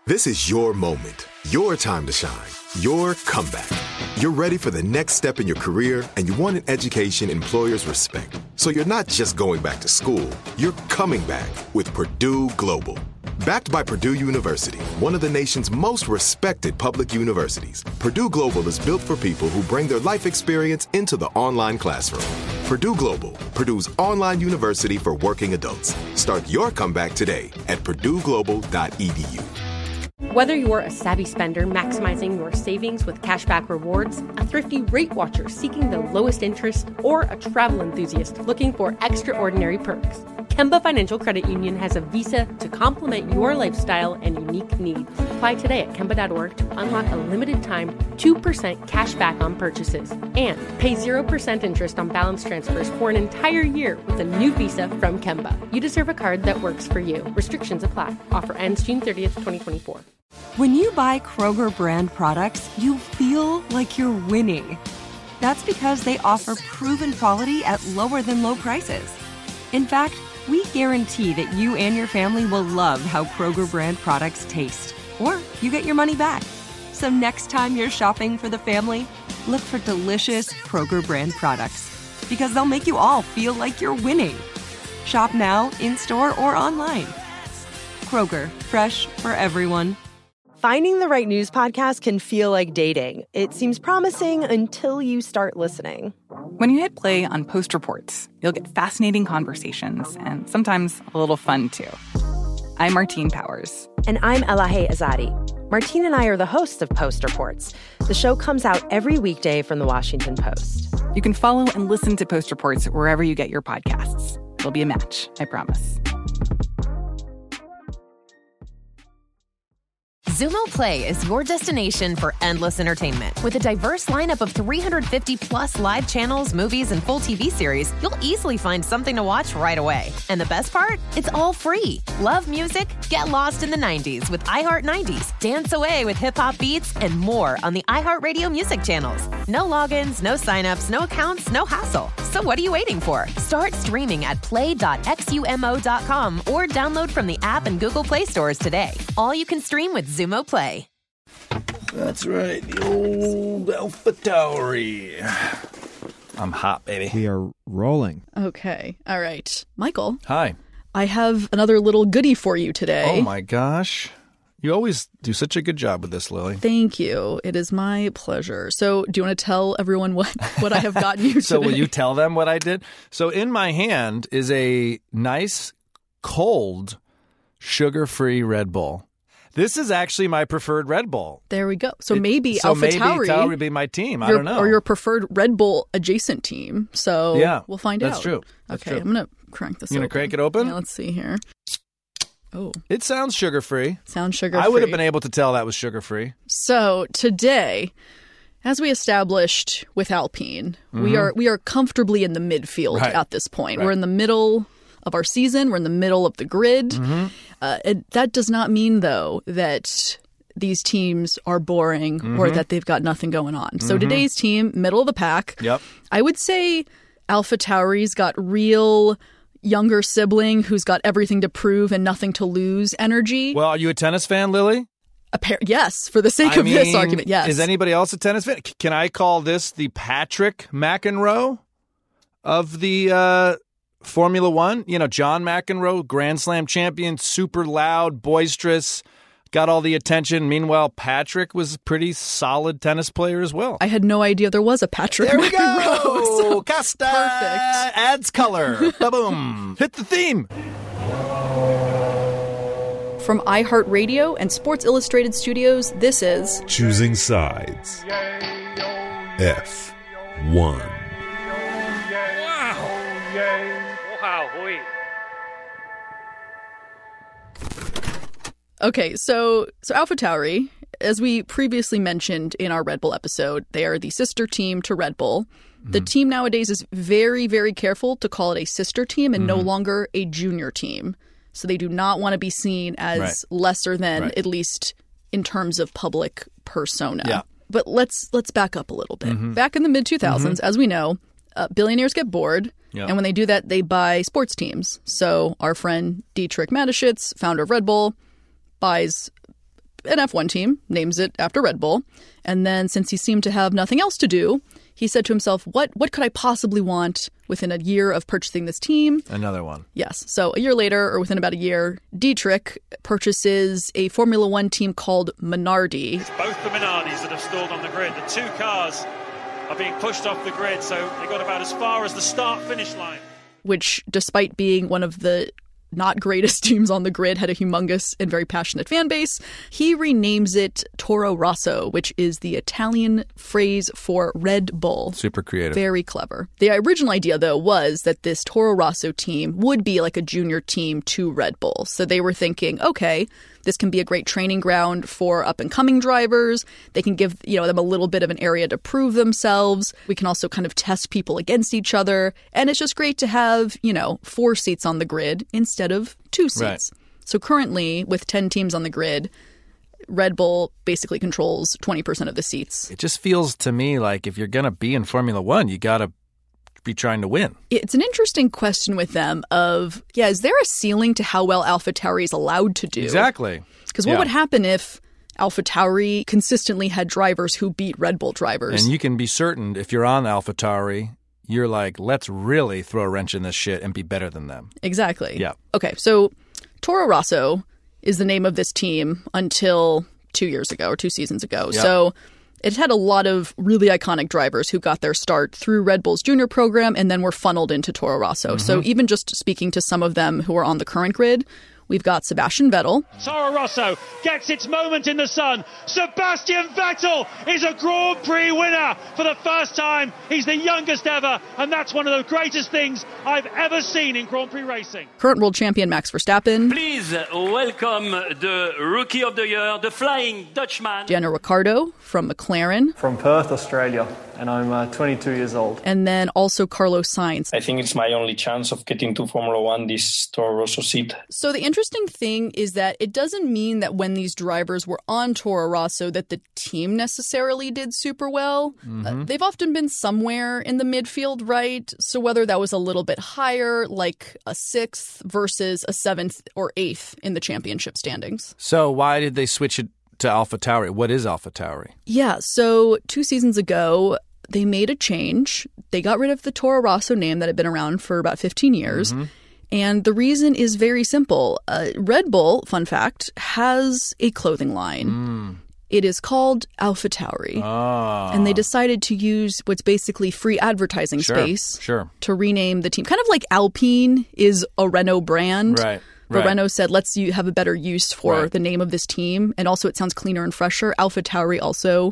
This is your moment, your time to shine, your comeback. You're ready for the next step in your career, and you want an education employers respect. So you're not just going back to school, you're coming back with Purdue Global. Backed by Purdue University, one of the nation's most respected public universities, Purdue Global is built for people who bring their life experience into the online classroom. Purdue Global, Purdue's online university for working adults. Start your comeback today at purdueglobal.edu. Whether you're a savvy spender maximizing your savings with cashback rewards, a thrifty rate watcher seeking the lowest interest, or a travel enthusiast looking for extraordinary perks, Kemba Financial Credit Union has a visa to complement your lifestyle and unique needs. Apply today at Kemba.org to unlock a limited-time 2% cash back on purchases and pay 0% interest on balance transfers for an entire year with a new visa from Kemba. You deserve a card that works for you. Restrictions apply. Offer ends June 30th, 2024. When you buy Kroger brand products, you feel like you're winning. That's because they offer proven quality at lower than low prices. In fact, we guarantee that you and your family will love how Kroger brand products taste, or you get your money back. So next time you're shopping for the family, look for delicious Kroger brand products, because they'll make you all feel like you're winning. Shop now, in-store, or online. Kroger, fresh for everyone. Finding the right news podcast can feel like dating. It seems promising until you start listening. When you hit play on Post Reports, you'll get fascinating conversations and sometimes a little fun, too. I'm Martine Powers. And I'm Elahe Azadi. Martine and I are the hosts of Post Reports. The show comes out every weekday from the Washington Post. You can follow and listen to Post Reports wherever you get your podcasts. It'll be a match, I promise. Xumo Play is your destination for endless entertainment. With a diverse lineup of 350-plus live channels, movies, and full TV series, you'll easily find something to watch right away. And the best part? It's all free. Love music? Get lost in the 90s with iHeart 90s, dance away with hip-hop beats, and more on the iHeartRadio music channels. No logins, no signups, no accounts, no hassle. So what are you waiting for? Start streaming at play.xumo.com or download from the app and Google Play stores today. All you can stream with Xumo Play. That's right, the old Alpha Tauri. I'm hot, baby. We are rolling. Okay, all right. Michael. Hi. I have another little goodie for you today. Oh my gosh. You always do such a good job with this, Lily. Thank you. It is my pleasure. So do you want to tell everyone what I have gotten you today? So will you tell them what I did? So in my hand is a nice, cold, sugar-free Red Bull. This is actually my preferred Red Bull. There we go. So maybe Alpha Tauri would be my team. I don't know. Or your preferred Red Bull adjacent team. So yeah, we'll find out. That's true. Okay, I'm going to crank this open. You're going to crank it open? Yeah, let's see here. Oh. It sounds sugar-free. Sounds sugar-free. I would have been able to tell that was sugar-free. So today, as we established with Alpine, we are comfortably in the midfield at this point. Right. We're in the middle of our season. We're in the middle of the grid. That does not mean, though, that these teams are boring or that they've got nothing going on. So today's team, middle of the pack. Yep. I would say Alpha Tauri's got real younger sibling who's got everything to prove and nothing to lose energy. Well, are you a tennis fan, Lily? Yes, for the sake of this argument, yes. Is anybody else a tennis fan? Can I call this the Patrick McEnroe of the Formula One? You know, John McEnroe, Grand Slam champion, super loud, boisterous, got all the attention. Meanwhile, Patrick was a pretty solid tennis player as well. I had no idea there was a Patrick McEnroe. There we go. So Costa perfect. Adds color. Ba-boom. Hit the theme. From iHeartRadio and Sports Illustrated Studios, this is Choosing Sides. F1. Okay, so Alpha Tauri, as we previously mentioned in our Red Bull episode, they are the sister team to Red Bull. The team nowadays is very, very careful to call it a sister team and no longer a junior team. So they do not want to be seen as lesser than, at least in terms of public persona. Yeah. But let's back up a little bit. Back in the mid-2000s, as we know, billionaires get bored. And when they do that, they buy sports teams. So our friend Dietrich Mateschitz, founder of Red Bull, buys an F1 team, names it after Red Bull. And then since he seemed to have nothing else to do, he said to himself, what could I possibly want within a year of purchasing this team? Another one. Yes. So a year later, or within about a year, Dietrich purchases a Formula One team called Minardi. It's both the Minardis that have stalled on the grid. The two cars are being pushed off the grid, so they got about as far as the start-finish line. Which, despite being one of the not greatest teams on the grid, had a humongous and very passionate fan base. He renames it Toro Rosso, which is the Italian phrase for Red Bull. Super creative. Very clever. The original idea, though, was that this Toro Rosso team would be like a junior team to Red Bull. So they were thinking, okay, this can be a great training ground for up-and-coming drivers. They can give them a little bit of an area to prove themselves. We can also kind of test people against each other. And it's just great to have, 4 seats on the grid instead of 2 seats. Right. So currently, with 10 teams on the grid, Red Bull basically controls 20% of the seats. It just feels to me like if you're going to be in Formula One, you got to be trying to win. It's an interesting question with them of, is there a ceiling to how well AlphaTauri is allowed to do? Exactly. Because what would happen if AlphaTauri consistently had drivers who beat Red Bull drivers? And you can be certain if you're on AlphaTauri, you're like, let's really throw a wrench in this shit and be better than them. Exactly. Yeah. Okay, so Toro Rosso is the name of this team until 2 years ago or 2 seasons ago. Yep. So it had a lot of really iconic drivers who got their start through Red Bull's junior program and then were funneled into Toro Rosso. Mm-hmm. So even just speaking to some of them who are on the current grid, we've got Sebastian Vettel. Toro Rosso gets its moment in the sun. Sebastian Vettel is a Grand Prix winner for the first time. He's the youngest ever, and that's one of the greatest things I've ever seen in Grand Prix racing. Current world champion Max Verstappen. Please welcome the Rookie of the Year, the Flying Dutchman. Daniel Ricciardo from McLaren. From Perth, Australia, and I'm 22 years old. And then also Carlos Sainz. I think it's my only chance of getting to Formula One, this Toro Rosso seat. So the interesting thing is that it doesn't mean that when these drivers were on Toro Rosso that the team necessarily did super well. Mm-hmm. They've often been somewhere in the midfield, right? So whether that was a little bit higher, like a 6th versus a 7th or 8th in the championship standings. So why did they switch it to AlphaTauri? What is AlphaTauri? Yeah, so 2 seasons ago, they made a change. They got rid of the Toro Rosso name that had been around for about 15 years. Mm-hmm. And the reason is very simple. Red Bull, fun fact, has a clothing line. It is called AlphaTauri. And they decided to use what's basically free advertising space to rename the team. Kind of like Alpine is a Renault brand. Right. But Renault said, let's have a better use for the name of this team. And also it sounds cleaner and fresher. AlphaTauri also,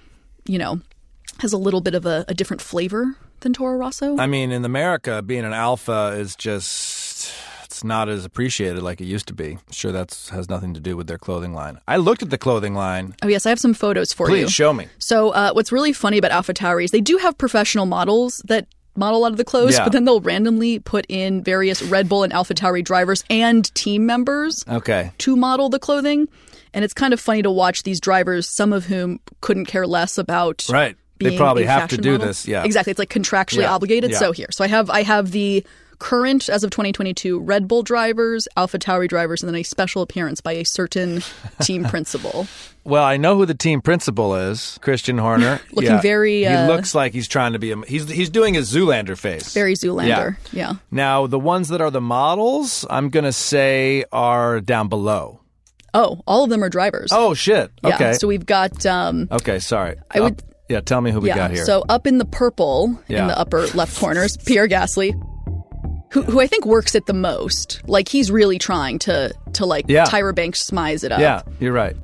has a little bit of a different flavor than Toro Rosso. I mean, in America, being an alpha is it's not as appreciated like it used to be. Sure, that has nothing to do with their clothing line. I looked at the clothing line. Oh, yes, I have some photos for you. Please, show me. So what's really funny about AlphaTauri is they do have professional models that model a lot of the clothes, but then they'll randomly put in various Red Bull and AlphaTauri drivers and team members to model the clothing. And it's kind of funny to watch these drivers, some of whom couldn't care less about they probably have to do model. this. Yeah, exactly. It's like contractually obligated. Yeah. So here, so I have the current, as of 2022, Red Bull drivers, AlphaTauri drivers, and then a special appearance by a certain team principal. Well, I know who the team principal is, Christian Horner. Looking very... he looks like he's trying to be... He's doing his Zoolander face. Very Zoolander, yeah. Now, the ones that are the models, I'm going to say are down below. Oh, all of them are drivers. Oh, shit. Yeah, okay. So we've got... okay, sorry. I would... Yeah, tell me who we got here. So up in the purple, in the upper left corner, is Pierre Gasly, who I think works it the most. Like, he's really trying to Tyra Banks smize it up. Yeah, you're right.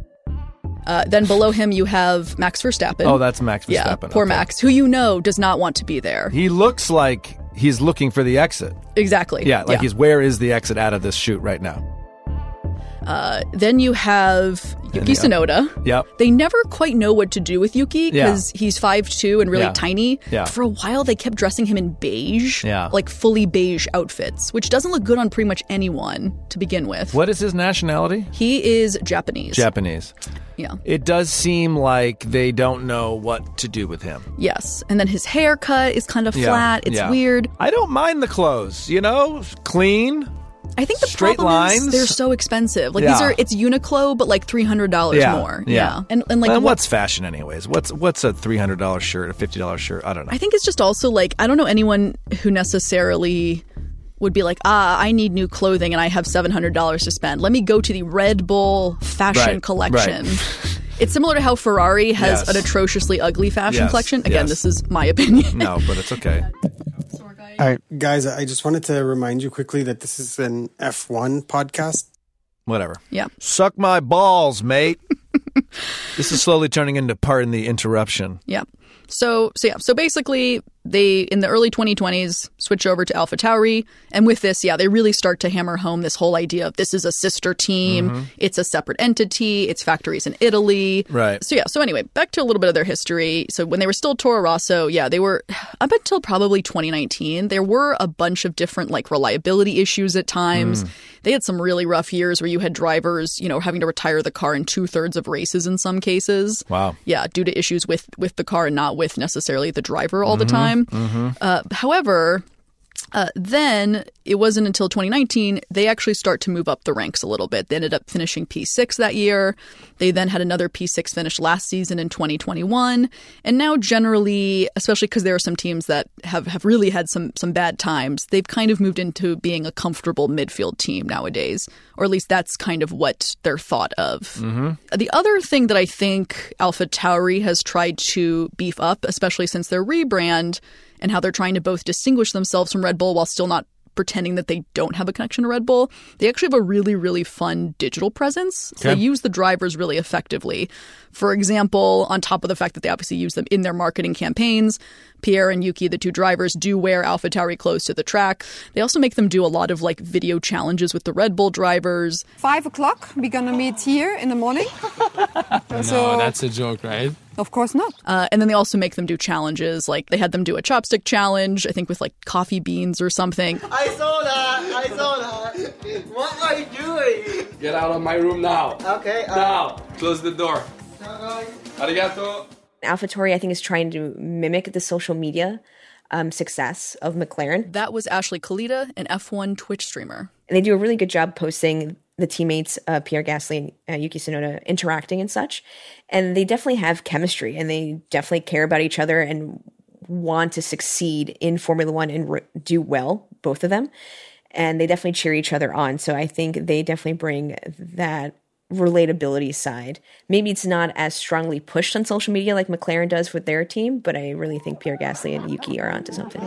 Then below him, you have Max Verstappen. Oh, that's Max Verstappen. Yeah, poor Max, who does not want to be there. He looks like he's looking for the exit. Exactly. Yeah, he's, where is the exit out of this chute right now? Then you have Yuki Tsunoda. Yep. They never quite know what to do with Yuki because he's 5'2" and really tiny. Yeah. For a while, they kept dressing him in beige, like fully beige outfits, which doesn't look good on pretty much anyone to begin with. What is his nationality? He is Japanese. Japanese. Yeah. It does seem like they don't know what to do with him. Yes. And then his haircut is kind of flat. It's weird. I don't mind the clothes, clean. I think the straight problem lines. is they're so expensive. Like it's Uniqlo, but like $300 more. Yeah. And like what's fashion anyways? What's a $300 shirt, a $50 shirt? I don't know. I think it's just also like, I don't know anyone who necessarily would be like, I need new clothing and I have $700 to spend. Let me go to the Red Bull fashion collection. Right. It's similar to how Ferrari has an atrociously ugly fashion collection. Again, this is my opinion. No, but it's okay. All right, guys, I just wanted to remind you quickly that this is an F1 podcast. Whatever. Yeah. Suck my balls, mate. This is slowly turning into pardon the interruption. Yeah. So basically, they, in the early 2020s, switch over to AlphaTauri. And with this, they really start to hammer home this whole idea of this is a sister team. Mm-hmm. It's a separate entity. It's factories in Italy. Right. So anyway, back to a little bit of their history. So when they were still Toro Rosso, they were, up until probably 2019, there were a bunch of different like reliability issues at times. They had some really rough years where you had drivers, having to retire the car in 2/3 of races in some cases. Wow. Yeah, due to issues with the car and not with necessarily the driver all the time. However, then it wasn't until 2019 they actually start to move up the ranks a little bit. They ended up finishing P6 that year. They then had another P6 finish last season in 2021. And now generally, especially because there are some teams that have really had some bad times, they've kind of moved into being a comfortable midfield team nowadays. Or at least that's kind of what they're thought of. Mm-hmm. The other thing that I think AlphaTauri has tried to beef up, especially since their rebrand, and how they're trying to both distinguish themselves from Red Bull while still not pretending that they don't have a connection to Red Bull. They actually have a really, really fun digital presence. So they use the drivers really effectively. For example, on top of the fact that they obviously use them in their marketing campaigns, Pierre and Yuki, the two drivers, do wear AlphaTauri clothes to the track. They also make them do a lot of like video challenges with the Red Bull drivers. 5 o'clock, we're going to meet here in the morning. No, that's a joke, right? Of course not. And then they also make them do challenges. Like they had them do a chopstick challenge, I think with like coffee beans or something. I saw that. What are you doing? Get out of my room now. Okay. Now. Close the door. Arigato. AlphaTauri, I think, is trying to mimic the social media success of McLaren. That was Ashley Kalita, an F1 Twitch streamer. And they do a really good job posting the teammates, Pierre Gasly and Yuki Tsunoda, interacting and such. And they definitely have chemistry, and they definitely care about each other and want to succeed in Formula One and do well, both of them. And they definitely cheer each other on. So I think they definitely bring that relatability side. Maybe it's not as strongly pushed on social media like McLaren does with their team, but I really think Pierre Gasly and Yuki are onto something.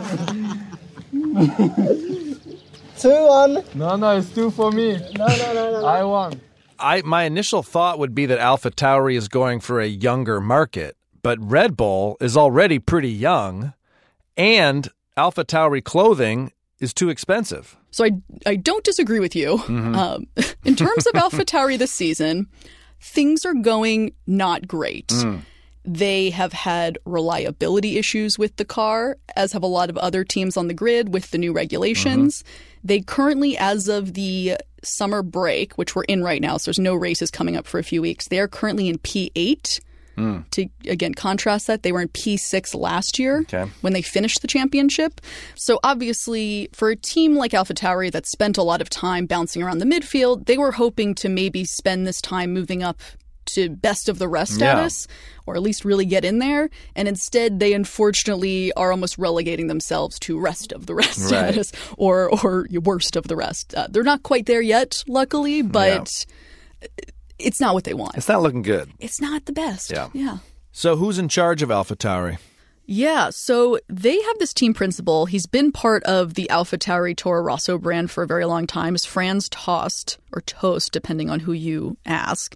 2-1. No, it's 2 for me. No. I won. My initial thought would be that AlphaTauri is going for a younger market, but Red Bull is already pretty young, and AlphaTauri clothing is too expensive. So I don't disagree with you. Mm-hmm. In terms of AlphaTauri this season, things are going not great. They have had reliability issues with the car, as have a lot of other teams on the grid with the new regulations. They currently, as of the summer break, which we're in right now, so there's no races coming up for a few weeks, they are currently in P8. To, again, contrast that, they were in P6 last year when they finished the championship. So obviously, for a team like AlphaTauri that spent a lot of time bouncing around the midfield, they were hoping to maybe spend this time moving up to best of the rest status, or at least really get in there. And instead, they unfortunately are almost relegating themselves to rest of the rest status, or worst of the rest. They're not quite there yet, luckily, but... It's not what they want. It's not looking good. It's not the best. Yeah. So who's in charge of AlphaTauri? Yeah, so they have this team principal. He's been part of the AlphaTauri Toro Rosso brand for a very long time. It's Franz Tost, or Toast, depending on who you ask.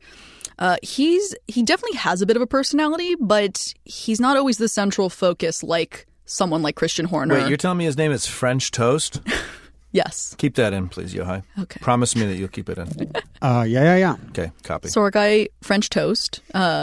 He definitely has a bit of a personality, but he's not always the central focus like someone like Christian Horner. Wait, you're telling me his name is French Toast? Yes. Keep that in, please, Yohai. Okay. Promise me that you'll keep it in. Yeah. Okay, copy. So our guy, French Toast,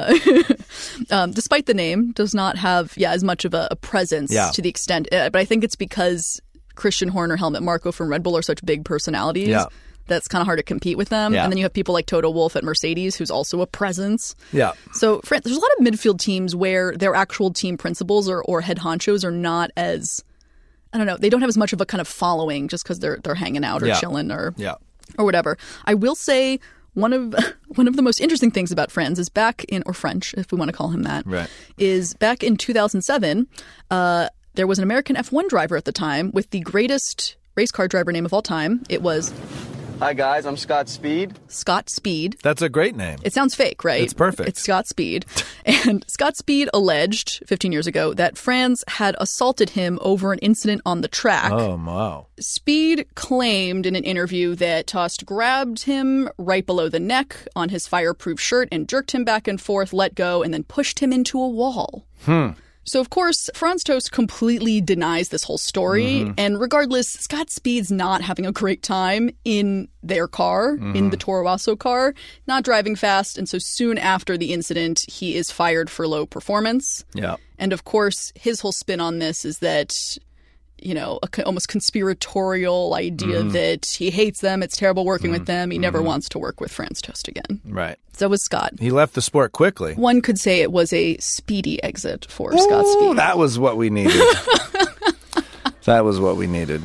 despite the name, does not have as much of a presence to the extent. But I think it's because Christian Horner, Helmut Marko from Red Bull are such big personalities. Yeah. That's kind of hard to compete with them. Yeah. And then you have people like Toto Wolff at Mercedes, who's also a presence. Yeah. So there's a lot of midfield teams where their actual team principals or head honchos are not as I don't know, they don't have as much of a kind of following just because they're hanging out or chilling or whatever. I will say one of the most interesting things about Franz is or French, if we want to call him that, is back in 2007, there was an American F1 driver at the time with the greatest race car driver name of all time. It was... Hi, guys. I'm Scott Speed. Scott Speed. That's a great name. It sounds fake, right? It's perfect. It's Scott Speed. And Scott Speed alleged 15 years ago that Franz had assaulted him over an incident on the track. Oh, wow. Speed claimed in an interview that Tost grabbed him right below the neck on his fireproof shirt and jerked him back and forth, let go, and then pushed him into a wall. So, of course, Franz Tost completely denies this whole story. And regardless, Scott Speed's not having a great time in their car, in the Toro Rosso car, not driving fast. And so soon after the incident, he is fired for low performance. Yeah. And, of course, his whole spin on this is that, you know, almost conspiratorial idea that he hates them, it's terrible working with them, he never wants to work with Franz Tost again. Right. So was Scott. He left the sport quickly. One could say it was a speedy exit for Scott Speed. That was what we needed. That was what we needed.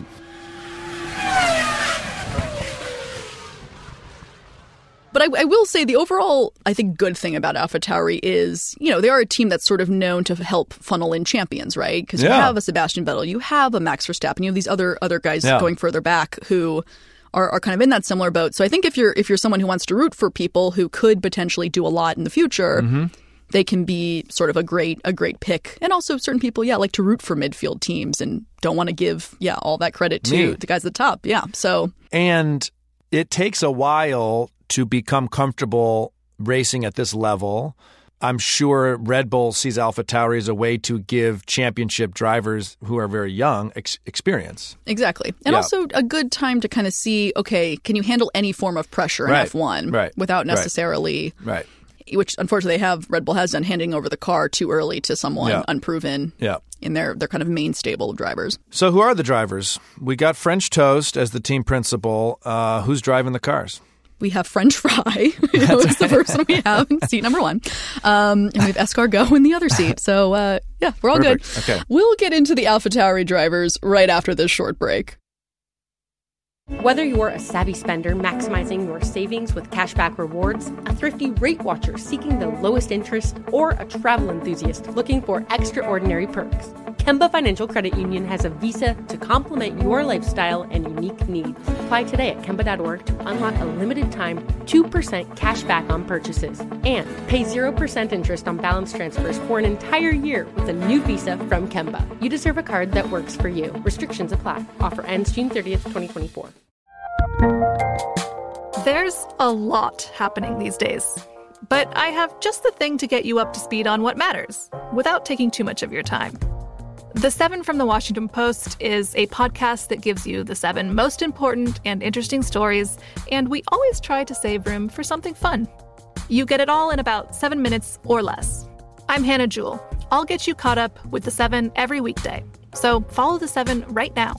But I will say the overall, I think, good thing about AlphaTauri is, you know, they are a team that's sort of known to help funnel in champions, right? Because you have a Sebastian Vettel, you have a Max Verstappen, you have these other guys going further back who are kind of in that similar boat. So I think if you're someone who wants to root for people who could potentially do a lot in the future, they can be sort of a great pick. And also certain people, like to root for midfield teams and don't want to give, all that credit to the guys at the top. Yeah. So. And it takes a while to become comfortable racing at this level. I'm sure Red Bull sees AlphaTauri as a way to give championship drivers who are very young experience. Exactly. And also a good time to kind of see, okay, can you handle any form of pressure in F1 without necessarily, which unfortunately Red Bull has done, handing over the car too early to someone unproven in their kind of main stable of drivers. So who are the drivers? We got French Toast as the team principal. Who's driving the cars? We have French Fry. It's the person we have in seat number 1. And we have Escargot in the other seat. So, we're all good. Okay. We'll get into the AlphaTauri drivers right after this short break. Whether you're a savvy spender maximizing your savings with cashback rewards, a thrifty rate watcher seeking the lowest interest, or a travel enthusiast looking for extraordinary perks, Kemba Financial Credit Union has a visa to complement your lifestyle and unique needs. Apply today at Kemba.org to unlock a limited time 2% cash back on purchases and pay 0% interest on balance transfers for an entire year with a new visa from Kemba. You deserve a card that works for you. Restrictions apply. Offer ends June 30th, 2024. There's a lot happening these days, but I have just the thing to get you up to speed on what matters without taking too much of your time. The 7 from the Washington Post is a podcast that gives you the 7 most important and interesting stories, and we always try to save room for something fun. You get it all in about 7 minutes or less. I'm Hannah Jewell. I'll get you caught up with the 7 every weekday. So follow the 7 right now.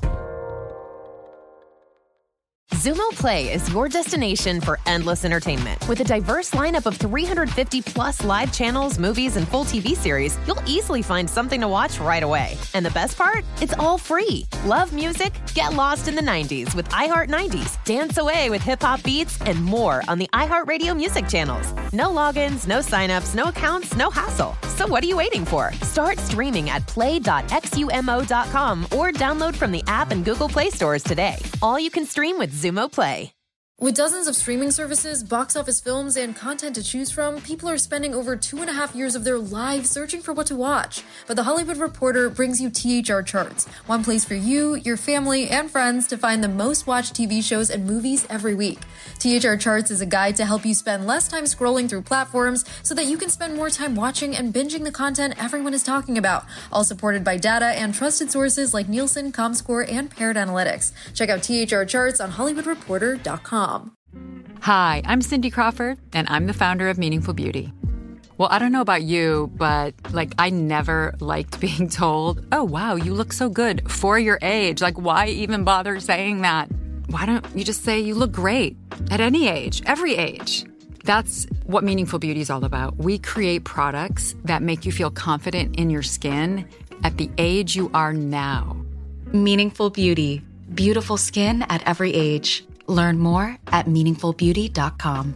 Xumo Play is your destination for endless entertainment. With a diverse lineup of 350 plus live channels, movies, and full TV series, you'll easily find something to watch right away. And the best part? It's all free. Love music? Get lost in the 90s with iHeart 90s, dance away with hip-hop beats, and more on the iHeartRadio music channels. No logins, no signups, no accounts, no hassle. So what are you waiting for? Start streaming at play.xumo.com or download from the app and Google Play stores today. All you can stream with Xumo Play. With dozens of streaming services, box office films, and content to choose from, people are spending over 2.5 years of their lives searching for what to watch. But The Hollywood Reporter brings you THR Charts, one place for you, your family, and friends to find the most watched TV shows and movies every week. THR Charts is a guide to help you spend less time scrolling through platforms so that you can spend more time watching and binging the content everyone is talking about, all supported by data and trusted sources like Nielsen, Comscore, and Paired Analytics. Check out THR Charts on HollywoodReporter.com. Hi, I'm Cindy Crawford, and I'm the founder of Meaningful Beauty. Well, I don't know about you, but, I never liked being told, oh, wow, you look so good for your age. Why even bother saying that? Why don't you just say you look great at any age, every age? That's what Meaningful Beauty is all about. We create products that make you feel confident in your skin at the age you are now. Meaningful Beauty. Beautiful skin at every age. Learn more at meaningfulbeauty.com.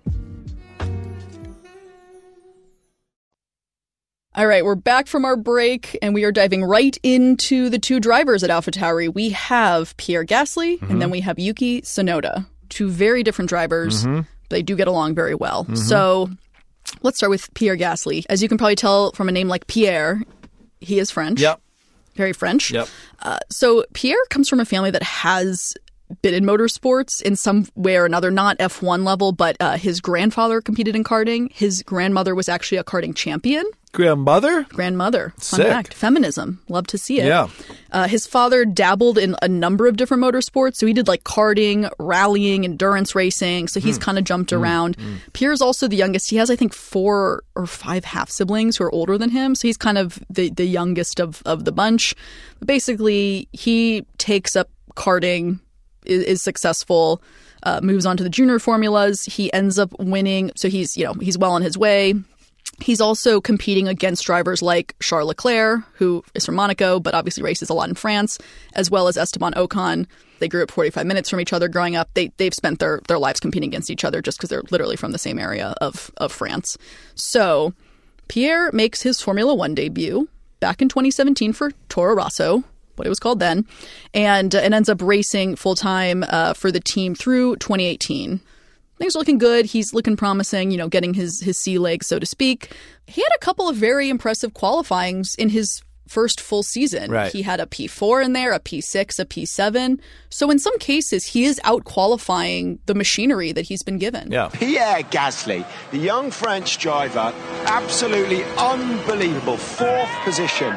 All right, we're back from our break, and we are diving right into the two drivers at AlphaTauri. We have Pierre Gasly, and then we have Yuki Tsunoda. Two very different drivers. They do get along very well. So let's start with Pierre Gasly. As you can probably tell from a name like Pierre, he is French. Yep. Very French. Yep. So Pierre comes from a family that has been in motorsports in some way or another, not F1 level, but his grandfather competed in karting. His grandmother was actually a karting champion. Grandmother? Grandmother. Fun Sick. fact. Feminism. Love to see it. Yeah. His father dabbled in a number of different motorsports. So he did like karting, rallying, endurance racing. So he's kind of jumped around. Pierre's also the youngest. He has, I think, 4 or 5 half-siblings who are older than him. So he's kind of the youngest of the bunch. Basically, he takes up karting, is successful, moves on to the junior formulas. He ends up winning. So he's well on his way. He's also competing against drivers like Charles Leclerc, who is from Monaco, but obviously races a lot in France, as well as Esteban Ocon. They grew up 45 minutes from each other growing up. They've spent their lives competing against each other just because they're literally from the same area of France. So Pierre makes his Formula One debut back in 2017 for Toro Rosso, what it was called then, and ends up racing full-time for the team through 2018. Things are looking good. He's looking promising, getting his sea legs, so to speak. He had a couple of very impressive qualifyings in his first full season. Right. He had a P4 in there, a P6, a P7. So in some cases, he is out-qualifying the machinery that he's been given. Yeah. Pierre Gasly, the young French driver, absolutely unbelievable. 4th position.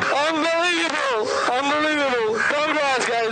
Unbelievable. Congrats, guys.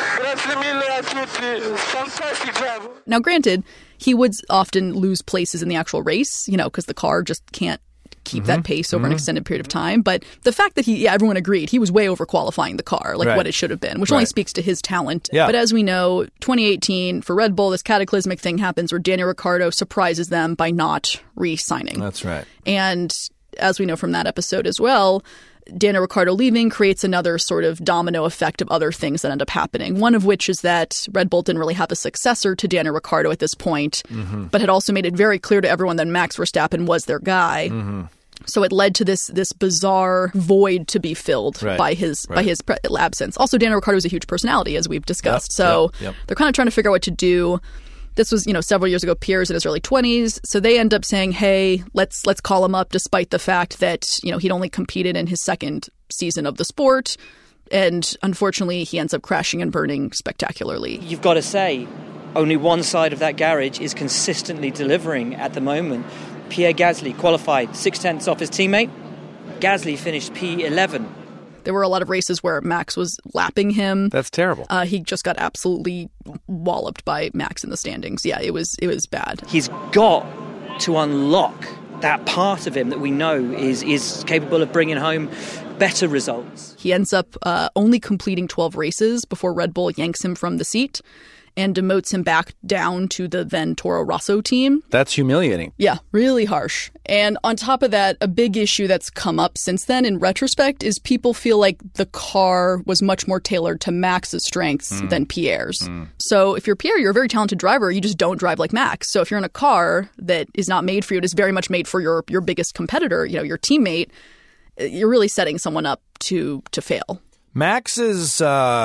Fantastic driver. Now, granted, he would often lose places in the actual race, because the car just can't keep that pace over an extended period of time. But the fact that everyone agreed he was way over qualifying the car, what it should have been, which only speaks to his talent. Yeah. But as we know, 2018 for Red Bull, this cataclysmic thing happens where Daniel Ricciardo surprises them by not re-signing. That's right. And as we know from that episode as well, Daniel Ricciardo leaving creates another sort of domino effect of other things that end up happening. One of which is that Red Bull didn't really have a successor to Daniel Ricciardo at this point, but had also made it very clear to everyone that Max Verstappen was their guy. So it led to this bizarre void to be filled by his absence. Also, Daniel Ricciardo is a huge personality, as we've discussed. They're kind of trying to figure out what to do. This was, several years ago. Pierre's in his early 20s. So they end up saying, hey, let's call him up, despite the fact that, he'd only competed in his second season of the sport. And unfortunately, he ends up crashing and burning spectacularly. You've got to say, only one side of that garage is consistently delivering at the moment. Pierre Gasly qualified 0.6 off his teammate. Gasly finished P11. There were a lot of races where Max was lapping him. That's terrible. He just got absolutely walloped by Max in the standings. Yeah, it was bad. He's got to unlock that part of him that we know is capable of bringing home better results. He ends up only completing 12 races before Red Bull yanks him from the seat and demotes him back down to the then Toro Rosso team. That's humiliating. Yeah, really harsh. And on top of that, a big issue that's come up since then in retrospect is people feel like the car was much more tailored to Max's strengths than Pierre's. So if you're Pierre, you're a very talented driver. You just don't drive like Max. So if you're in a car that is not made for you, it is very much made for your biggest competitor, your teammate, you're really setting someone up to fail. Max is...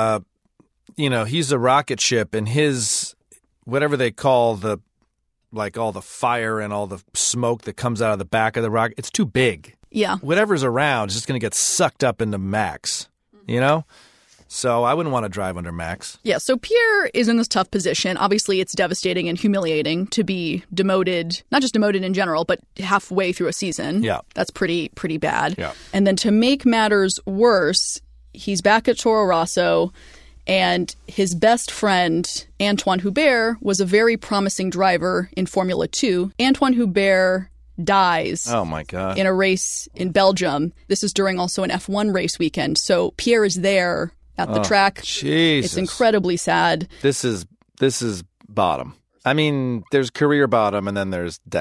he's a rocket ship, and his, whatever they call all the fire and all the smoke that comes out of the back of the rocket, it's too big. Yeah. Whatever's around is just going to get sucked up into Max, So I wouldn't want to drive under Max. Yeah, so Pierre is in this tough position. Obviously, it's devastating and humiliating to be demoted, not just demoted in general, but halfway through a season. Yeah. That's pretty bad. Yeah. And then to make matters worse, he's back at Toro Rosso. And his best friend, Antoine Hubert, was a very promising driver in Formula 2. Antoine Hubert dies oh my God. In a race in Belgium. This is during also an F1 race weekend. So Pierre is there at the track. Jesus. It's incredibly sad. This is bottom. I mean, there's career bottom and then there's death.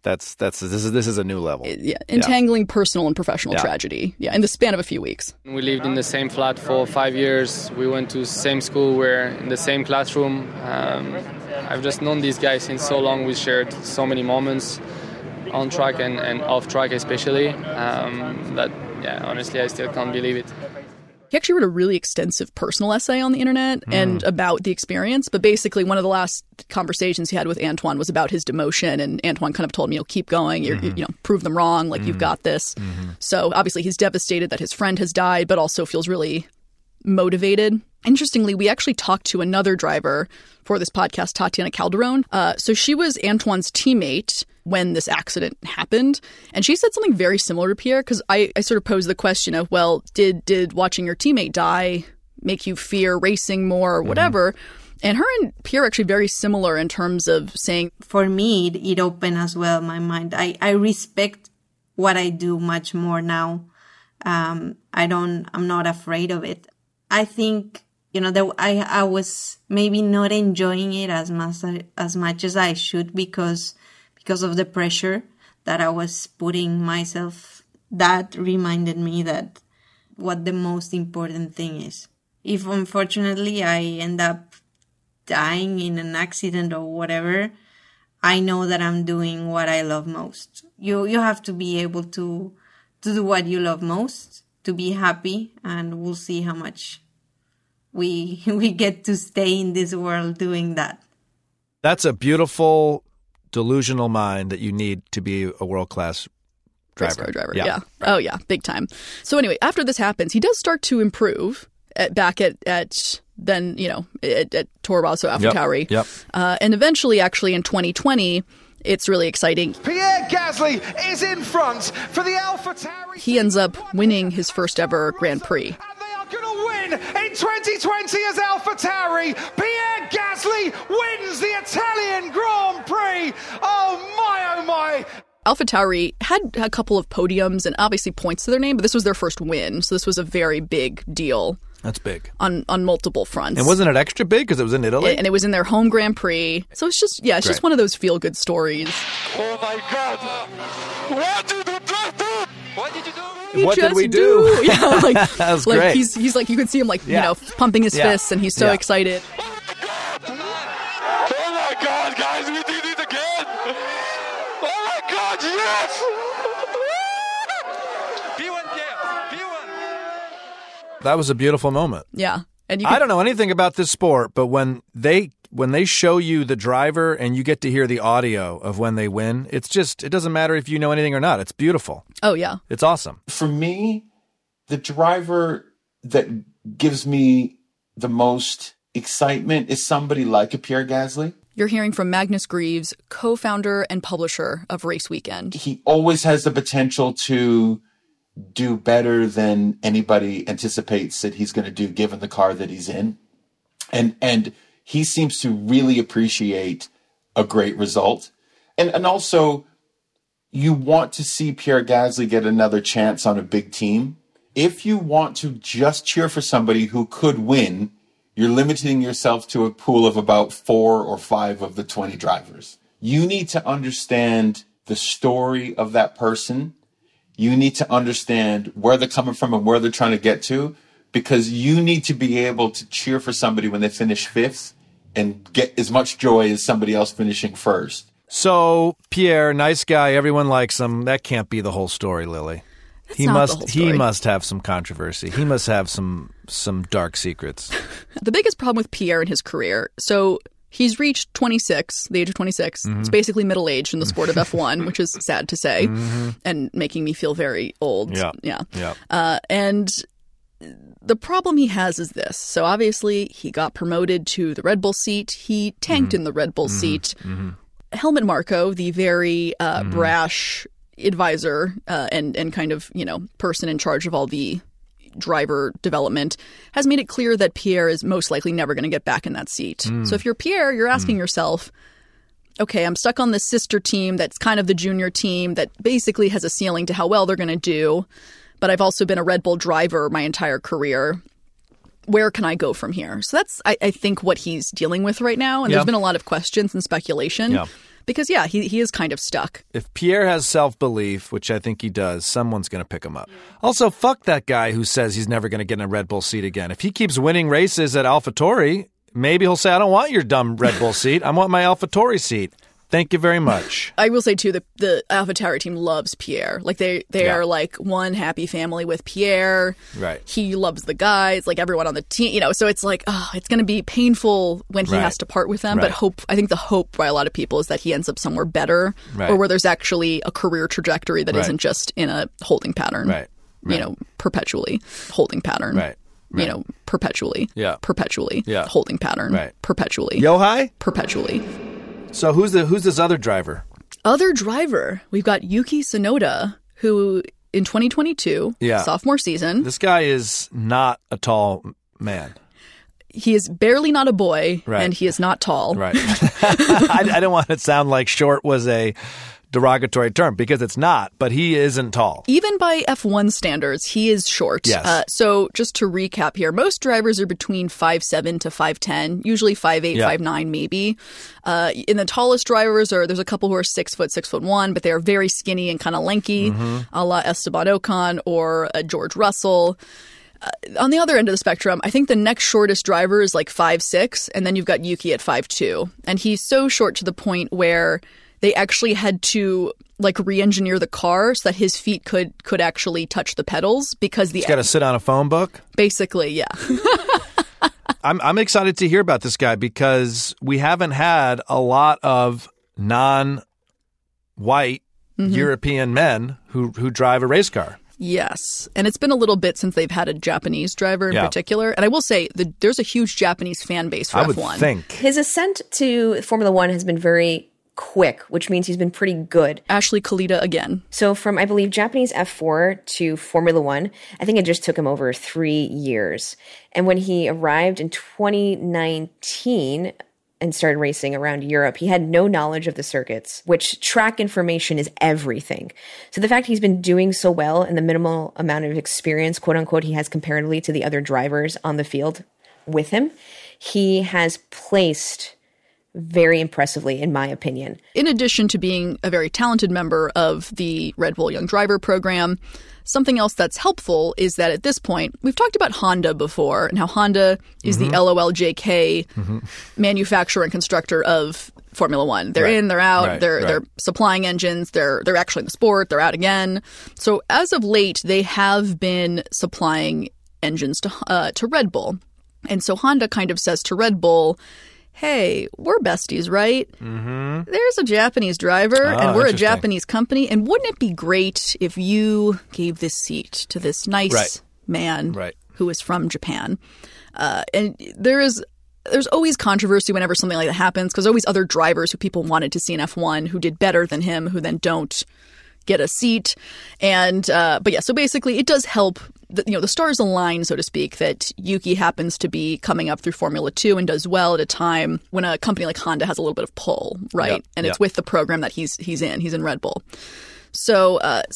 This is a new level. Entangling personal and professional tragedy. Yeah, in the span of a few weeks. We lived in the same flat for 5 years. We went to the same school. We're in the same classroom. I've just known these guys since so long. We shared so many moments on track and off track, especially. That honestly, I still can't believe it. He actually wrote a really extensive personal essay on the internet and about the experience. But basically, one of the last conversations he had with Antoine was about his demotion. And Antoine kind of told him, keep going, prove them wrong, you've got this. So obviously, he's devastated that his friend has died, but also feels really motivated. Interestingly, we actually talked to another driver for this podcast, Tatiana Calderon. So she was Antoine's teammate when this accident happened. And she said something very similar to Pierre, because I sort of posed the question of, well, did watching your teammate die make you fear racing more or whatever? And her and Pierre are actually very similar in terms of saying... For me, it opened as well my mind. I respect what I do much more now. I'm not afraid of it. I think, that I was maybe not enjoying it as much as I should because of the pressure that I was putting myself. That reminded me that what the most important thing is. If unfortunately I end up dying in an accident or whatever, I know that I'm doing what I love most. You have to be able to do what you love most, to be happy, and we'll see how much we get to stay in this world doing that. That's a beautiful, delusional mind that you need to be a world-class driver. Yeah. Right. Oh, yeah. Big time. So anyway, after this happens, he does start to improve back at Toro Rosso AlphaTauri. Yep. And eventually, actually, in 2020, it's really exciting. Pierre Gasly is in front for the AlphaTauri. He ends up winning his first ever Grand Prix. Going to win in 2020 as AlphaTauri. Pierre Gasly wins the Italian Grand Prix. Oh my. AlphaTauri had a couple of podiums and obviously points to their name, but this was their first win. So this was a very big deal. That's big. On multiple fronts. And wasn't it extra big because it was in Italy? And it was in their home Grand Prix. So it's just, it's just one of those feel-good stories. Oh my God. What did you do? What did you do? What did we do? Yeah, that was great. He's like, you could see him pumping his fists, and he's so excited. Oh my God, guys, we did it again! Oh my God, yes! P1, Pierre, P1. That was a beautiful moment. Yeah, and I don't know anything about this sport, but when they show you the driver and you get to hear the audio of when they win, it doesn't matter if you know anything or not. It's beautiful. Oh, yeah. It's awesome. For me, the driver that gives me the most excitement is somebody like a Pierre Gasly. You're hearing from Magnus Greaves, co-founder and publisher of Race Weekend. He always has the potential to do better than anybody anticipates that he's going to do given the car that he's in. And he seems to really appreciate a great result. And also, you want to see Pierre Gasly get another chance on a big team. If you want to just cheer for somebody who could win, you're limiting yourself to a pool of about 4 or 5 of the 20 drivers. You need to understand the story of that person. You need to understand where they're coming from and where they're trying to get to, because you need to be able to cheer for somebody when they finish 5th and get as much joy as somebody else finishing first. So, Pierre, nice guy, everyone likes him. That can't be the whole story, Lily. He must have some controversy. He must have some dark secrets. The biggest problem with Pierre in his career, so he's reached 26, the age of 26. Mm-hmm. It's basically middle-aged in the sport of F1, which is sad to say, and making me feel very old. Yeah. And the problem he has is this. So obviously, he got promoted to the Red Bull seat. He tanked in the Red Bull seat. Helmut Marko, the very brash advisor and kind of, person in charge of all the driver development, has made it clear that Pierre is most likely never going to get back in that seat. So if you're Pierre, you're asking yourself, okay, I'm stuck on this sister team that's kind of the junior team that basically has a ceiling to how well they're going to do, but I've also been a Red Bull driver my entire career. Where can I go from here? So that's, I think, what he's dealing with right now. And there's been a lot of questions and speculation. Because, yeah, he is kind of stuck. If Pierre has self-belief, which I think he does, someone's going to pick him up. Also, fuck that guy who says he's never going to get in a Red Bull seat again. If he keeps winning races at AlphaTauri, maybe he'll say, I don't want your dumb Red Bull seat. I want my AlphaTauri seat. Thank you very much. I will say, too, the AlphaTauri team loves Pierre. Like, they are like one happy family with Pierre. Right. He loves the guys, like everyone on the team, you know, so it's like, oh, it's going to be painful when he has to part with them. But I think the hope by a lot of people is that he ends up somewhere better or where there's actually a career trajectory that isn't just in a holding pattern, you know, perpetually holding pattern. You know, perpetually. Perpetually. Holding pattern. Perpetually. Yohai? Perpetually. So who's this other driver? Other driver, we've got Yuki Tsunoda, who in 2022, sophomore season. This guy is not a tall man. He is barely not a boy, and he is not tall. Right. I don't want it to sound like short was a derogatory term, because it's not, but he isn't tall. Even by F1 standards, he is short. Yes. So just to recap here, most drivers are between 5'7" to 5'10", usually 5'8", 5'9", maybe. In the tallest drivers, there's a couple who are 6 foot, 6'1", but they are very skinny and kind of lanky, a la Esteban Ocon or George Russell. On the other end of the spectrum, I think the next shortest driver is like 5'6", and then you've got Yuki at 5'2". And he's so short to the point where they actually had to like re-engineer the car so that his feet could actually touch the pedals because he's got to sit on a phone book. Basically, yeah. I'm excited to hear about this guy because we haven't had a lot of non-white European men who drive a race car. Yes. And it's been a little bit since they've had a Japanese driver in particular. And I will say there's a huge Japanese fan base for F1. I would think. His ascent to Formula One has been very quick, which means he's been pretty good. Ashley Kalita again. So from, I believe, Japanese F4 to Formula One, I think it just took him over 3 years. And when he arrived in 2019 and started racing around Europe, he had no knowledge of the circuits, which track information is everything. So the fact he's been doing so well and the minimal amount of experience, quote unquote, he has comparatively to the other drivers on the field with him, he has placed very impressively, in my opinion. In addition to being a very talented member of the Red Bull Young Driver program, something else that's helpful is that at this point, we've talked about Honda before and how Honda is the LOLJK manufacturer and constructor of Formula One. They're in, they're out, they're supplying engines, they're actually in the sport, they're out again. So as of late, they have been supplying engines to Red Bull. And so Honda kind of says to Red Bull, hey, we're besties, right? There's a Japanese driver, and we're a Japanese company, and wouldn't it be great if you gave this seat to this nice man who is from Japan? And there's always controversy whenever something like that happens, because there's always other drivers who people wanted to see in F1 who did better than him, who then don't get a seat. And but yeah, so basically it does help. The stars align, so to speak, that Yuki happens to be coming up through Formula 2 and does well at a time when a company like Honda has a little bit of pull, right? And it's with the program that he's in. He's in Red Bull. So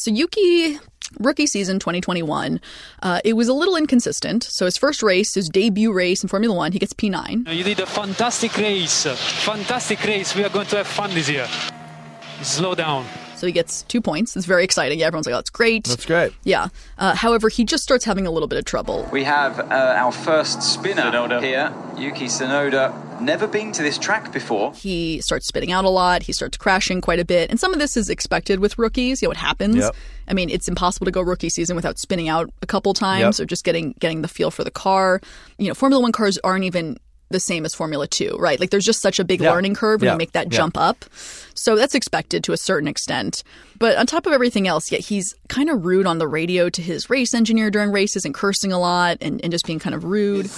Yuki, rookie season 2021, it was a little inconsistent. So his first race, his debut race in Formula 1, he gets P9. You did a fantastic race. Fantastic race. We are going to have fun this year. Slow down. So he gets 2 points. It's very exciting. Everyone's like, oh, that's great. That's great. Yeah. However, he just starts having a little bit of trouble. We have our first spinner here, Yuki Tsunoda. Never been to this track before. He starts spitting out a lot. He starts crashing quite a bit. And some of this is expected with rookies. It happens. I mean, it's impossible to go rookie season without spinning out a couple times or just getting the feel for the car. Formula 1 cars aren't even the same as Formula 2, right? Like there's just such a big learning curve when you make that jump up. So that's expected to a certain extent. But on top of everything else, he's kind of rude on the radio to his race engineer during races and cursing a lot and just being kind of rude.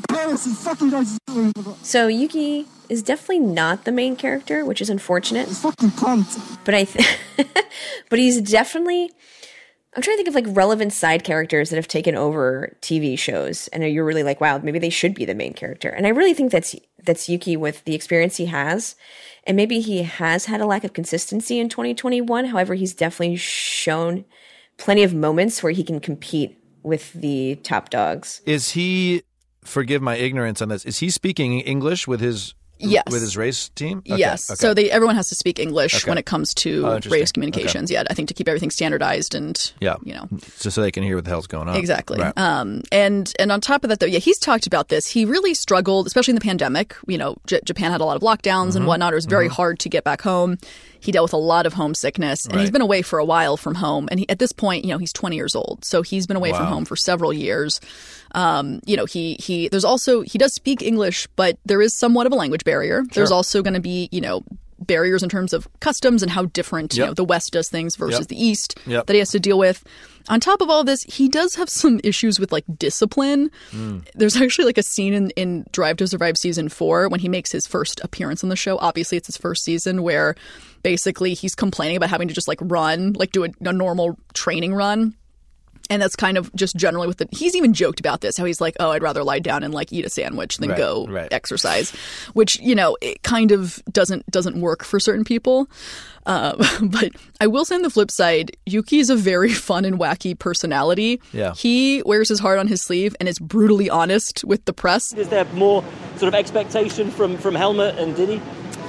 So Yuki is definitely not the main character, which is unfortunate. But but he's definitely... I'm trying to think of like relevant side characters that have taken over TV shows and you're really like, wow, maybe they should be the main character. And I really think that's Yuki with the experience he has. And maybe he has had a lack of consistency in 2021. However, he's definitely shown plenty of moments where he can compete with the top dogs. Is he, forgive my ignorance on this, is he speaking English with his Yes. With his race team? Okay. Yes. Okay. So everyone has to speak English when it comes to race communications. Okay. Yeah, I think to keep everything standardized and, Just so they can hear what the hell's going on. Exactly. Right. And on top of that, though, he's talked about this. He really struggled, especially in the pandemic. Japan had a lot of lockdowns and whatnot. It was very hard to get back home. He dealt with a lot of homesickness, and he's been away for a while from home. And at this point, he's 20 years old, so he's been away from home for several years. He does speak English, but there is somewhat of a language barrier. Sure. There's also going to be, barriers in terms of customs and how different the West does things versus the East that he has to deal with. On top of all this, he does have some issues with discipline. There's actually a scene in Drive to Survive season 4 when he makes his first appearance on the show. Obviously, it's his first season, where basically he's complaining about having to just run, do a normal training run. And that's kind of just generally he's even joked about this, how he's like, oh, I'd rather lie down and eat a sandwich than go exercise, which, it kind of doesn't work for certain people. But I will say on the flip side, Yuki is a very fun and wacky personality. Yeah. He wears his heart on his sleeve and is brutally honest with the press. Is there more sort of expectation from Helmut and Diddy?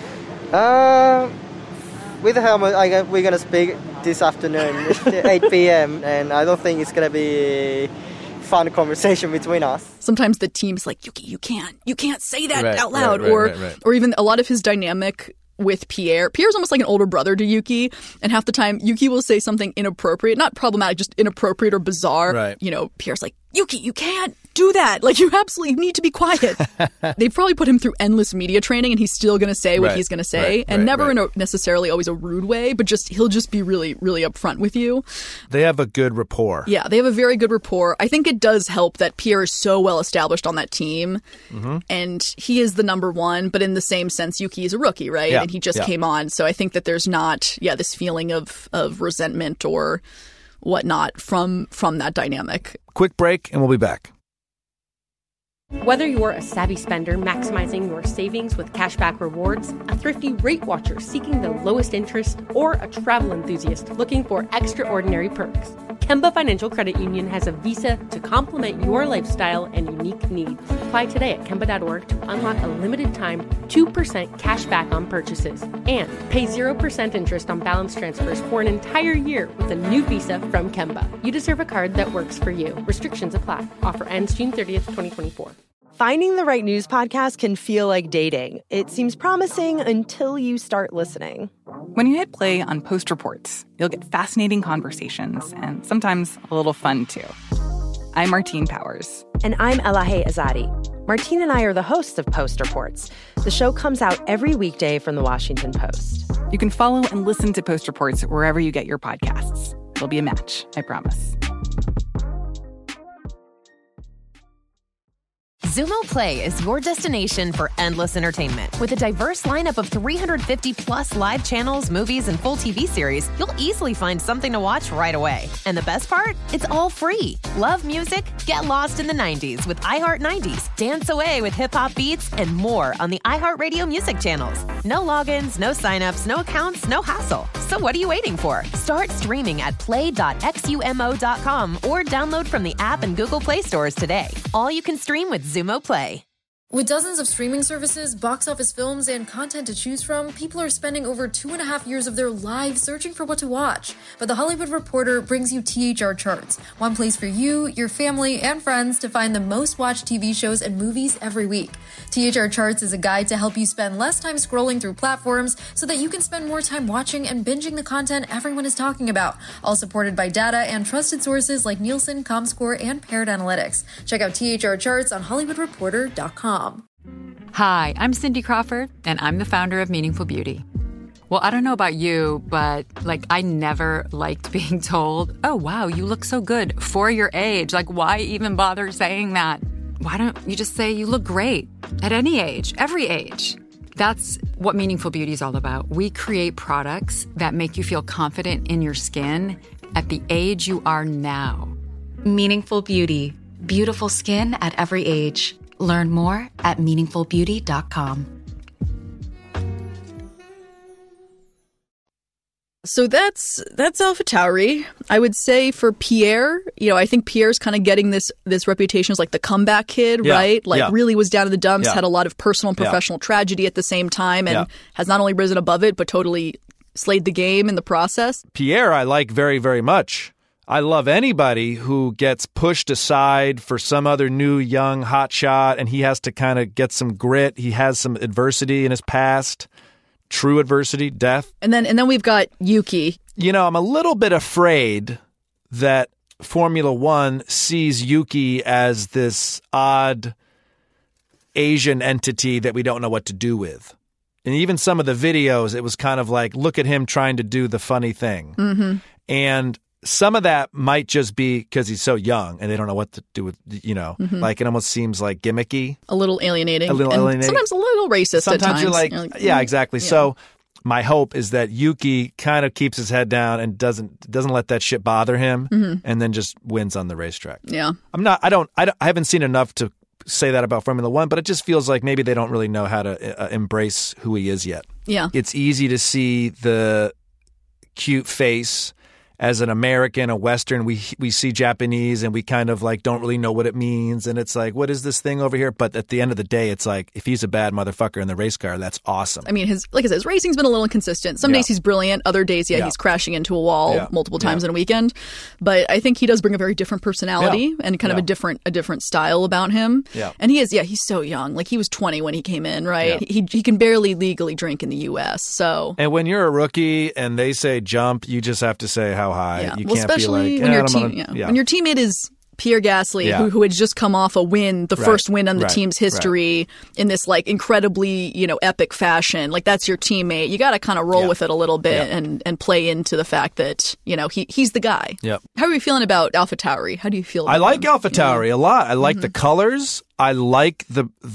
With Helmut, we're going to speak this afternoon at 8 p.m. and I don't think it's going to be a fun conversation between us. Sometimes the team's like, Yuki, you can't say that out loud. Or even a lot of his dynamic with Pierre. Pierre's almost like an older brother to Yuki, and half the time Yuki will say something inappropriate, not problematic, just inappropriate or bizarre. Right. Pierre's like, Yuki, you can't do that. You absolutely need to be quiet. They've probably put him through endless media training, and he's still going to say what he's going to say, and never in a necessarily always a rude way, but he'll just be really, really upfront with you. They have a good rapport. Yeah, they have a very good rapport. I think it does help that Pierre is so well established on that team, and he is the number one, but in the same sense, Yuki is a rookie, right? Yeah. And he just came on, so I think that there's not, this feeling of resentment or whatnot from that dynamic. Quick break, and we'll be back. Whether you're a savvy spender maximizing your savings with cashback rewards, a thrifty rate watcher seeking the lowest interest, or a travel enthusiast looking for extraordinary perks, Kemba Financial Credit Union has a visa to complement your lifestyle and unique needs. Apply today at Kemba.org to unlock a limited time 2% cash back on purchases and pay 0% interest on balance transfers for an entire year with a new visa from Kemba. You deserve a card that works for you. Restrictions apply. Offer ends June 30th, 2024. Finding the right news podcast can feel like dating. It seems promising until you start listening. When you hit play on Post Reports, you'll get fascinating conversations and sometimes a little fun, too. I'm Martine Powers. And I'm Elahe Azadi. Martine and I are the hosts of Post Reports. The show comes out every weekday from the Washington Post. You can follow and listen to Post Reports wherever you get your podcasts. It'll be a match, I promise. Xumo Play is your destination for endless entertainment. With a diverse lineup of 350-plus live channels, movies, and full TV series, you'll easily find something to watch right away. And the best part? It's all free. Love music? Get lost in the 90s with iHeart 90s, dance away with hip-hop beats, and more on the iHeartRadio music channels. No logins, no signups, no accounts, no hassle. So what are you waiting for? Start streaming at play.xumo.com or download from the app and Google Play stores today. All you can stream with Xumo Play. With dozens of streaming services, box office films, and content to choose from, people are spending over 2.5 years of their lives searching for what to watch. But The Hollywood Reporter brings you THR Charts, one place for you, your family, and friends to find the most watched TV shows and movies every week. THR Charts is a guide to help you spend less time scrolling through platforms so that you can spend more time watching and binging the content everyone is talking about, all supported by data and trusted sources like Nielsen, Comscore, and Paired Analytics. Check out THR Charts on HollywoodReporter.com. Hi, I'm Cindy Crawford, and I'm the founder of Meaningful Beauty. Well, I don't know about you, but I never liked being told, oh, wow, you look so good for your age. Why even bother saying that? Why don't you just say you look great at any age, every age? That's what Meaningful Beauty is all about. We create products that make you feel confident in your skin at the age you are now. Meaningful Beauty. Beautiful skin at every age. Learn more at meaningfulbeauty.com. So that's AlphaTauri. I would say for Pierre, I think Pierre's kind of getting this reputation as like the comeback kid, right? Like really was down in the dumps, had a lot of personal and professional tragedy at the same time, and has not only risen above it, but totally slayed the game in the process. Pierre, I like very, very much. I love anybody who gets pushed aside for some other new, young, hot shot, and he has to kind of get some grit. He has some adversity in his past. True adversity, death. And then we've got Yuki. I'm a little bit afraid that Formula One sees Yuki as this odd Asian entity that we don't know what to do with. And even some of the videos, it was kind of like, look at him trying to do the funny thing. Mm-hmm. And some of that might just be because he's so young and they don't know what to do with, like it almost seems like gimmicky. A little alienating. Sometimes a little racist sometimes at times. You're like, yeah, exactly. Yeah. So my hope is that Yuki kind of keeps his head down and doesn't let that shit bother him and then just wins on the racetrack. Yeah. I haven't seen enough to say that about Formula One, but it just feels like maybe they don't really know how to embrace who he is yet. Yeah. It's easy to see the cute face. As an American, a Western, we see Japanese and we kind of like don't really know what it means. And it's like, what is this thing over here? But at the end of the day, it's like, if he's a bad motherfucker in the race car, that's awesome. I mean, his racing's been a little inconsistent. Some days he's brilliant. Other days, he's crashing into a wall multiple times in a weekend. But I think he does bring a very different personality and kind of a different style about him. Yeah. And he's so young. Like he was 20 when he came in, right? Yeah. He can barely legally drink in the U.S. So. And when you're a rookie and they say jump, you just have to say how high. Yeah. You well, can't especially be like, when your teammate is Pierre Gasly, who had just come off a win, the first win on the team's history in this like incredibly, epic fashion. Like that's your teammate. You got to kind of roll with it a little bit and play into the fact that, he's the guy. Yep. How are you feeling about AlphaTauri? How do you feel about I like them? AlphaTauri a lot. I like the colors. I like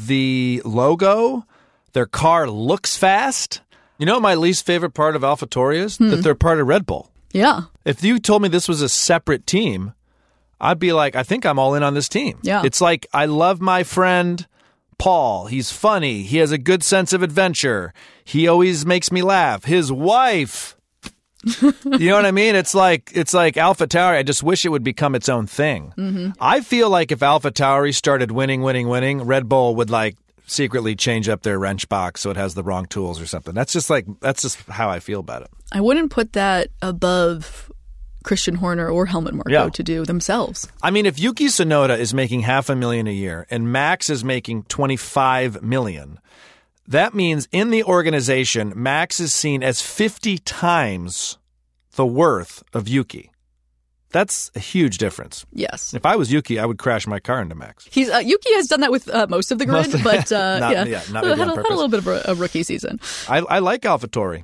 the logo. Their car looks fast. You know what my least favorite part of AlphaTauri is? That they're part of Red Bull. Yeah. If you told me this was a separate team, I'd be like, I think I'm all in on this team. Yeah. It's like, I love my friend Paul. He's funny. He has a good sense of adventure. He always makes me laugh. His wife. You know what I mean? It's like AlphaTauri. I just wish it would become its own thing. Mm-hmm. I feel like if AlphaTauri started winning, Red Bull would secretly change up their wrench box so it has the wrong tools or something. That's just how I feel about it. I wouldn't put that above Christian Horner or Helmut Marko to do themselves. I mean, if Yuki Tsunoda is making $500,000 a year and Max is making $25 million, that means in the organization, Max is seen as 50 times the worth of Yuki. That's a huge difference. Yes. If I was Yuki, I would crash my car into Max. Yuki has done that with most of the grid, but not had a little bit of a rookie season. I like AlphaTauri.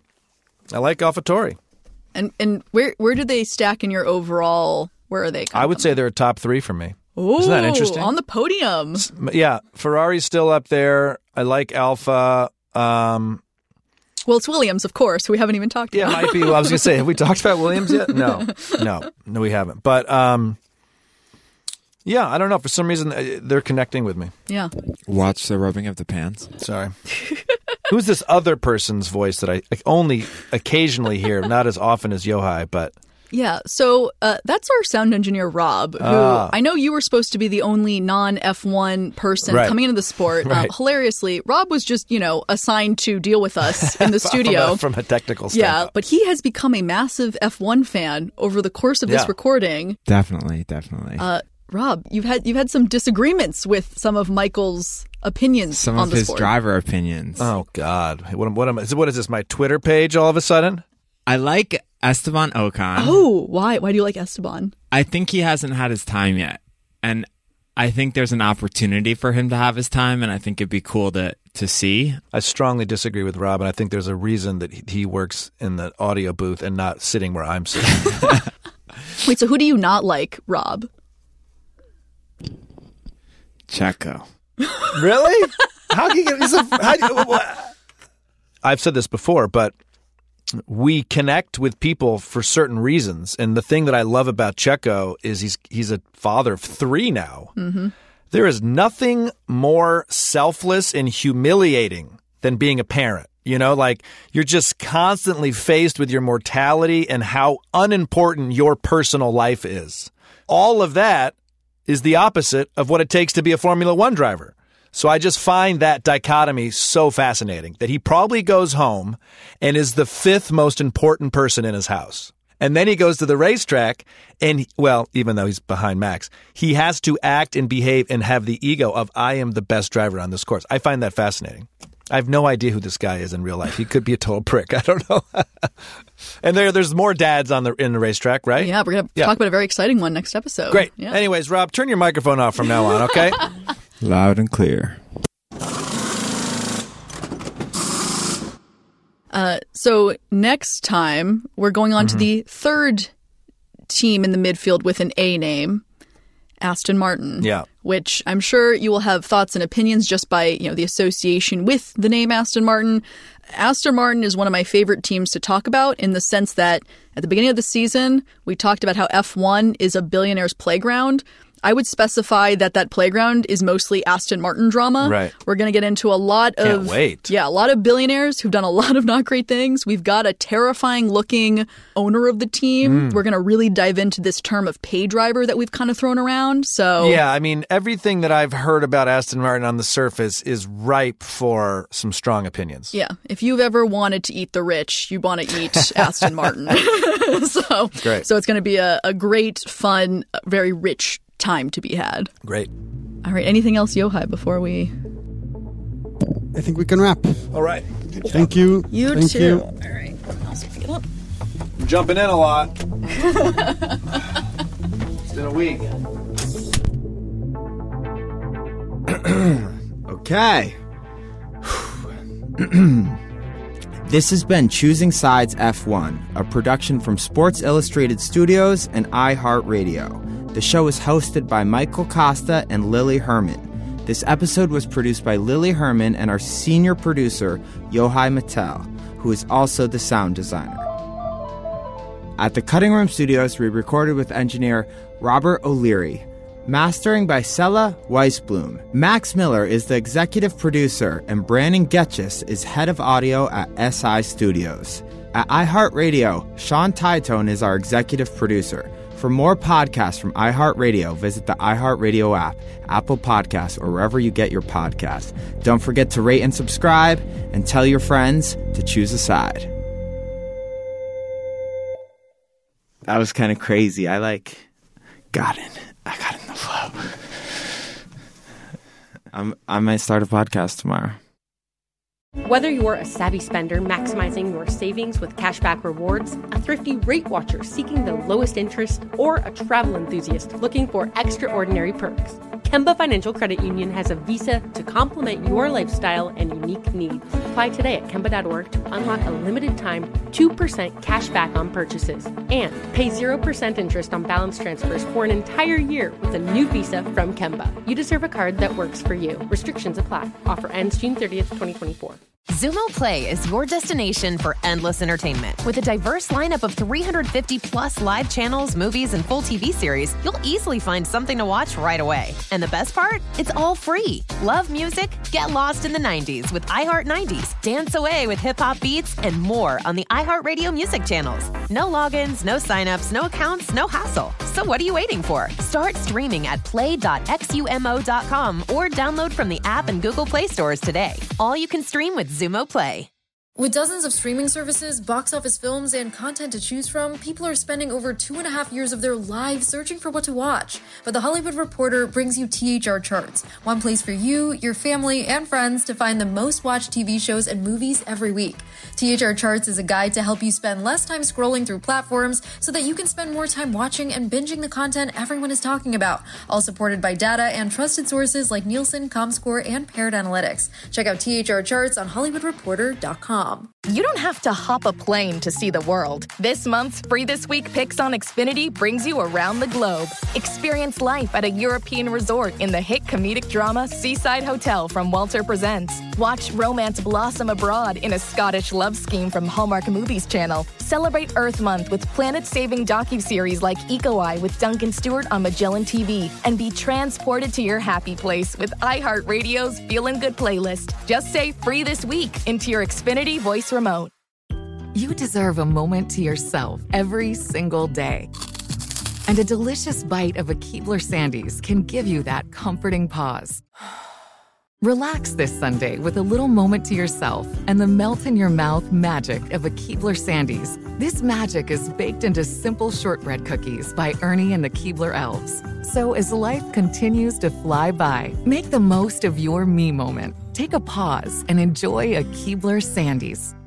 And where do they stack in your overall? Where are they? I would say they're a top 3 for me. Ooh, isn't that interesting? On the podium. Yeah, Ferrari's still up there. I like Alpha. Well, it's Williams, of course, who we haven't even talked about. Yeah, it might be. Well, I was going to say, have we talked about Williams yet? No, we haven't. But yeah, I don't know. For some reason, they're connecting with me. Yeah. Watch the rubbing of the pants. Sorry. Who's this other person's voice that I only occasionally hear, not as often as Yohai, but... Yeah, so that's our sound engineer, Rob, who I know you were supposed to be the only non-F1 person coming into the sport. Hilariously, Rob was just, assigned to deal with us in the studio. From a technical standpoint. Yeah, but he has become a massive F1 fan over the course of this recording. Definitely. Rob, you've had some disagreements with some of Michael's opinions on the sport. Some of his driver opinions. Oh, God. What is this, my Twitter page all of a sudden? I like Esteban Ocon. Oh, why? Why do you like Esteban? I think he hasn't had his time yet. And I think there's an opportunity for him to have his time, and I think it'd be cool to see. I strongly disagree with Rob, and I think there's a reason that he works in the audio booth and not sitting where I'm sitting. Wait, so who do you not like, Rob? Checo. Really? How can you get... I've said this before, but we connect with people for certain reasons. And the thing that I love about Checo is he's a father of 3 now. Mm-hmm. There is nothing more selfless and humiliating than being a parent. You know, like you're just constantly faced with your mortality and how unimportant your personal life is. All of that is the opposite of what it takes to be a Formula One driver. So I just find that dichotomy so fascinating that he probably goes home and is the 5th most important person in his house. And then he goes to the racetrack and, well, even though he's behind Max, he has to act and behave and have the ego of, I am the best driver on this course. I find that fascinating. I have no idea who this guy is in real life. He could be a total prick. I don't know. And there's more dads in the racetrack, right? Yeah, we're going to talk about a very exciting one next episode. Great. Yeah. Anyways, Rob, turn your microphone off from now on, okay? Loud and clear. So next time, we're going on to the third team in the midfield with an A name, Aston Martin. Yeah. Which I'm sure you will have thoughts and opinions just by, the association with the name Aston Martin. Aston Martin is one of my favorite teams to talk about in the sense that at the beginning of the season, we talked about how F1 is a billionaire's playground. I would specify that playground is mostly Aston Martin drama. Right. We're going to get into a lot of... Can't wait. Yeah, a lot of billionaires who've done a lot of not great things. We've got a terrifying looking owner of the team. We're going to really dive into this term of pay driver that we've kind of thrown around. So yeah, I mean, everything that I've heard about Aston Martin on the surface is ripe for some strong opinions. Yeah, if you've ever wanted to eat the rich, you want to eat Aston Martin. Great. So it's going to be a great, fun, very rich time to be had. Great. All right. Anything else, Yohai, before we... I think we can wrap. All right. Thank you. Thank too. you. All right. I'll see if I get up. I'm jumping in a lot. It's been a week. Okay. This has been Choosing Sides F1, a production from Sports Illustrated Studios and iHeartRadio. The show is hosted by Michael Costa and Lily Herman. This episode was produced by Lily Herman and our senior producer, Yohai Mattel, who is also the sound designer. At the Cutting Room Studios, we recorded with engineer Robert O'Leary. Mastering by Sella Weisblum. Max Miller is the executive producer, and Brandon Getchis is head of audio at SI Studios. At iHeartRadio, Sean Titone is our executive producer. For more podcasts from iHeartRadio, visit the iHeartRadio app, Apple Podcasts, or wherever you get your podcasts. Don't forget to rate and subscribe, and tell your friends to choose a side. That was kind of crazy. I got in the flow. I might start a podcast tomorrow. Whether you're a savvy spender maximizing your savings with cashback rewards, a thrifty rate watcher seeking the lowest interest, or a travel enthusiast looking for extraordinary perks, Kemba Financial Credit Union has a visa to complement your lifestyle and unique needs. Apply today at Kemba.org to unlock a limited time 2% cash back on purchases and pay 0% interest on balance transfers for an entire year with a new visa from Kemba. You deserve a card that works for you. Restrictions apply. Offer ends June 30th, 2024. Xumo Play is your destination for endless entertainment. With a diverse lineup of 350 plus live channels, movies, and full TV series, you'll easily find something to watch right away. And the best part? It's all free. Love music? Get lost in the 90s with iHeart 90s. Dance away with hip-hop beats and more on the iHeartRadio music channels. No logins, no signups, no accounts, no hassle. So what are you waiting for? Start streaming at play.xumo.com or download from the app and Google Play stores today. All you can stream with Xumo Play. With dozens of streaming services, box office films, and content to choose from, people are spending over 2.5 years of their lives searching for what to watch. But The Hollywood Reporter brings you THR Charts, one place for you, your family, and friends to find the most watched TV shows and movies every week. THR Charts is a guide to help you spend less time scrolling through platforms so that you can spend more time watching and binging the content everyone is talking about, all supported by data and trusted sources like Nielsen, Comscore, and Paired Analytics. Check out THR Charts on HollywoodReporter.com. You don't have to hop a plane to see the world. This month's Free This Week Picks on Xfinity brings you around the globe. Experience life at a European resort in the hit comedic drama Seaside Hotel from Walter Presents. Watch romance blossom abroad in a Scottish love scheme from Hallmark Movies Channel. Celebrate Earth Month with planet-saving docuseries like Eco Eye with Duncan Stewart on Magellan TV. And be transported to your happy place with iHeartRadio's Feelin' Good playlist. Just say free this week into your Xfinity voice remote. You deserve a moment to yourself every single day. And a delicious bite of a Keebler Sandies can give you that comforting pause. Relax this Sunday with a little moment to yourself and the melt-in-your-mouth magic of a Keebler Sandies. This magic is baked into simple shortbread cookies by Ernie and the Keebler Elves. So as life continues to fly by, make the most of your me moment. Take a pause and enjoy a Keebler Sandies.